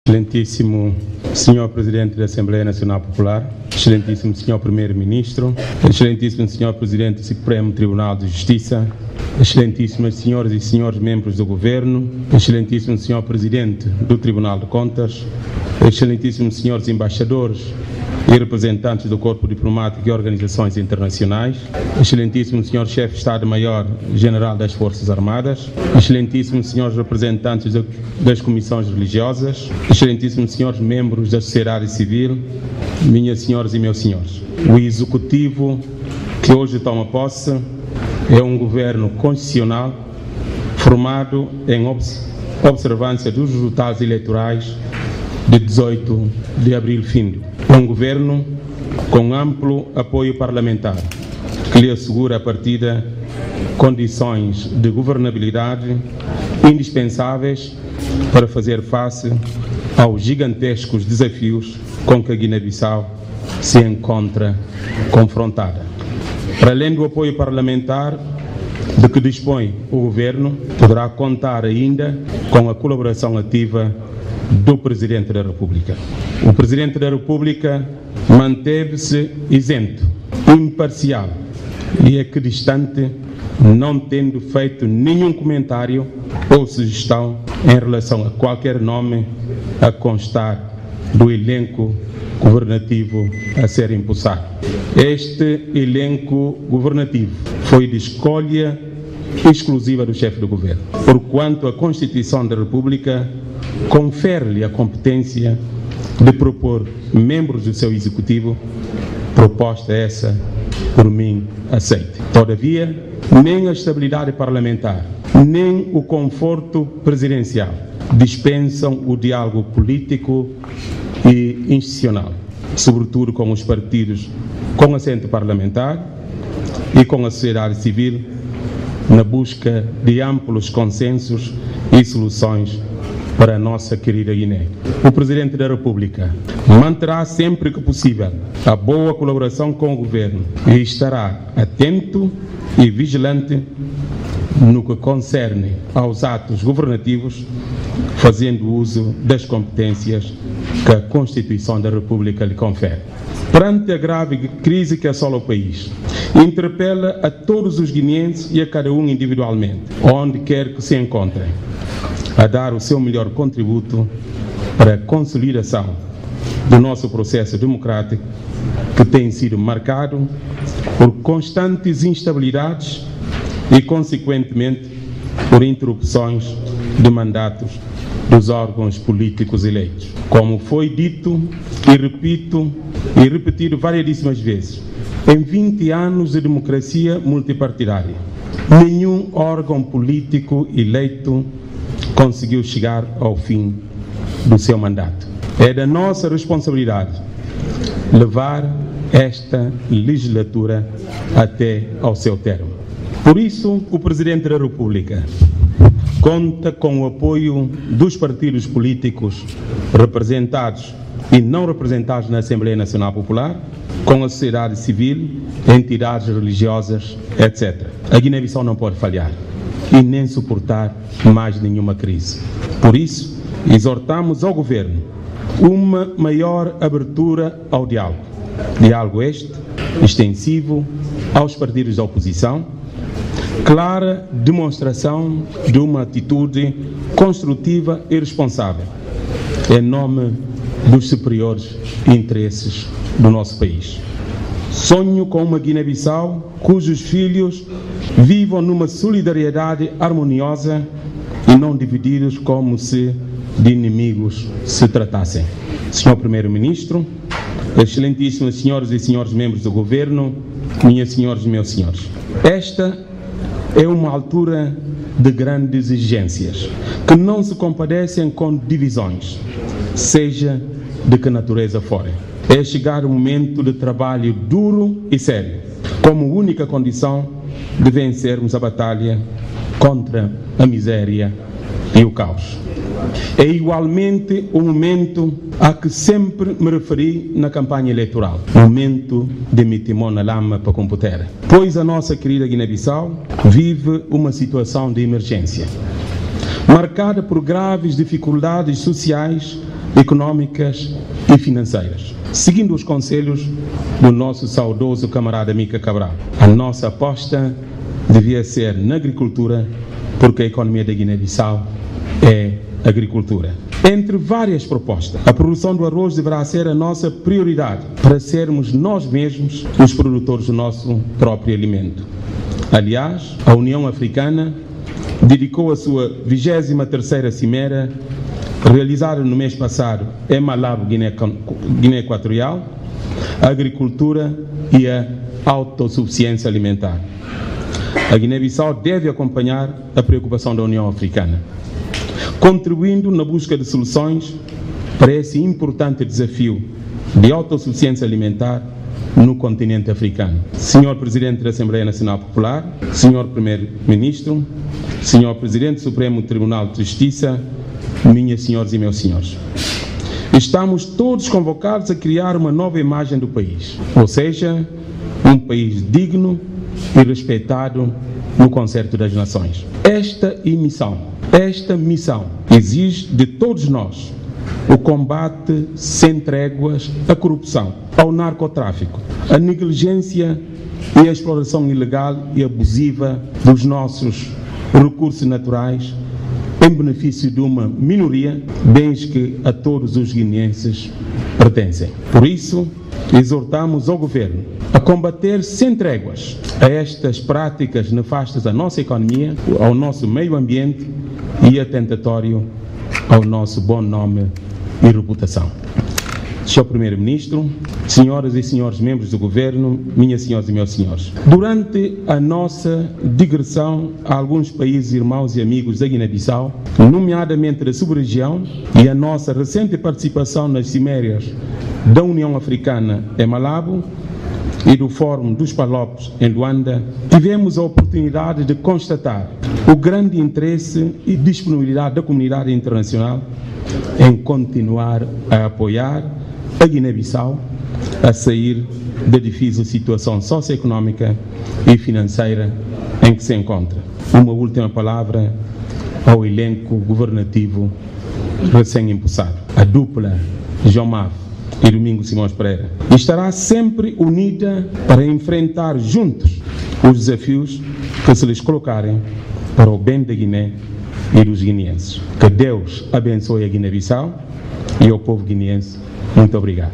Excelentíssimo Senhor Presidente da Assembleia Nacional Popular, Excelentíssimo Senhor Primeiro-Ministro, Excelentíssimo Senhor Presidente do Supremo Tribunal de Justiça, Excelentíssimas Senhoras e Senhores Membros do Governo, Excelentíssimo Senhor Presidente do Tribunal de Contas, Excelentíssimos Senhores Embaixadores e representantes do Corpo Diplomático e organizações internacionais, Excelentíssimo Senhor Chefe de Estado-Maior-General das Forças Armadas, Excelentíssimos Senhores Representantes das Comissões Religiosas, Excelentíssimos Senhores Membros da Sociedade Civil, minhas senhoras e meus senhores. O Executivo que hoje toma posse é um governo constitucional formado em observância dos resultados eleitorais de 18 de abril findo. Um governo com amplo apoio parlamentar, que lhe assegura a partida condições de governabilidade indispensáveis para fazer face aos gigantescos desafios com que a Guiné-Bissau se encontra confrontada. Para além do apoio parlamentar de que dispõe o governo, poderá contar ainda com a colaboração ativa do Presidente da República. O Presidente da República manteve-se isento, imparcial e equidistante, não tendo feito nenhum comentário ou sugestão em relação a qualquer nome a constar do elenco governativo a ser impulsado. Este elenco governativo foi de escolha exclusiva do chefe do governo, porquanto a Constituição da República confere-lhe a competência de propor membros do seu executivo, proposta essa por mim aceita. Todavia, nem a estabilidade parlamentar, nem o conforto presidencial dispensam o diálogo político e institucional, sobretudo com os partidos com assento parlamentar e com a sociedade civil, na busca de amplos consensos e soluções para a nossa querida Guiné. O Presidente da República manterá sempre que possível a boa colaboração com o Governo e estará atento e vigilante no que concerne aos atos governativos, fazendo uso das competências que a Constituição da República lhe confere. Perante a grave crise que assola o país, interpela a todos os guineenses e a cada um individualmente, onde quer que se encontrem, a dar o seu melhor contributo para a consolidação do nosso processo democrático, que tem sido marcado por constantes instabilidades e, consequentemente, por interrupções de mandatos dos órgãos políticos eleitos. Como foi dito e repetido variedíssimas vezes, em 20 anos de democracia multipartidária, nenhum órgão político eleito conseguiu chegar ao fim do seu mandato. É da nossa responsabilidade levar esta legislatura até ao seu termo. Por isso, o Presidente da República conta com o apoio dos partidos políticos representados e não representados na Assembleia Nacional Popular, com a sociedade civil, entidades religiosas, etc. A Guiné-Bissau não pode falhar e nem suportar mais nenhuma crise. Por isso, exortamos ao Governo uma maior abertura ao diálogo. Diálogo este, extensivo aos partidos da oposição, clara demonstração de uma atitude construtiva e responsável, em nome dos superiores interesses do nosso país. Sonho com uma Guiné-Bissau cujos filhos vivam numa solidariedade harmoniosa e não divididos como se de inimigos se tratassem. Senhor Primeiro-Ministro, excelentíssimas senhoras e senhores membros do Governo, minhas senhoras e meus senhores, esta é uma altura de grandes exigências, que não se compadecem com divisões, seja de que natureza forem. É chegar o momento de trabalho duro e sério, como única condição de vencermos a batalha contra a miséria e o caos. É igualmente o momento a que sempre me referi na campanha eleitoral, momento de meter mão na lama para computer, pois a nossa querida Guiné-Bissau vive uma situação de emergência, marcada por graves dificuldades sociais económicas e financeiras. Seguindo os conselhos do nosso saudoso camarada Mica Cabral, a nossa aposta devia ser na agricultura, porque a economia da Guiné-Bissau é agricultura. Entre várias propostas, a produção do arroz deverá ser a nossa prioridade para sermos nós mesmos os produtores do nosso próprio alimento. Aliás, a União Africana dedicou a sua 23ª cimeira, realizada no mês passado em Malabo, Guiné Equatorial, a agricultura e a autossuficiência alimentar. A Guiné-Bissau deve acompanhar a preocupação da União Africana, contribuindo na busca de soluções para esse importante desafio de autossuficiência alimentar no continente africano. Senhor Presidente da Assembleia Nacional Popular, Senhor Primeiro-Ministro, Senhor Presidente do Supremo Tribunal de Justiça, minhas senhoras e meus senhores, estamos todos convocados a criar uma nova imagem do país, ou seja, um país digno e respeitado no concerto das nações. Esta missão exige de todos nós o combate sem tréguas à corrupção, ao narcotráfico, à negligência e à exploração ilegal e abusiva dos nossos recursos naturais em benefício de uma minoria, bens que a todos os guineenses pertencem. Por isso, exortamos ao Governo a combater sem tréguas a estas práticas nefastas à nossa economia, ao nosso meio ambiente e atentatório ao nosso bom nome e reputação. Senhor Primeiro-Ministro, senhoras e senhores membros do Governo, minhas senhoras e meus senhores, durante a nossa digressão a alguns países irmãos e amigos da Guiné-Bissau, nomeadamente da sub-região, e a nossa recente participação nas cimeiras da União Africana em Malabo e do Fórum dos Palopes em Luanda, tivemos a oportunidade de constatar o grande interesse e disponibilidade da comunidade internacional em continuar a apoiar a Guiné-Bissau a sair da difícil situação socioeconómica e financeira em que se encontra. Uma última palavra ao elenco governativo recém-impulsado, a dupla João Maf e Domingos Simões Pereira, estará sempre unida para enfrentar juntos os desafios que se lhes colocarem para o bem da Guiné e dos guineenses. Que Deus abençoe a Guiné-Bissau e ao povo guineense. Muito obrigado.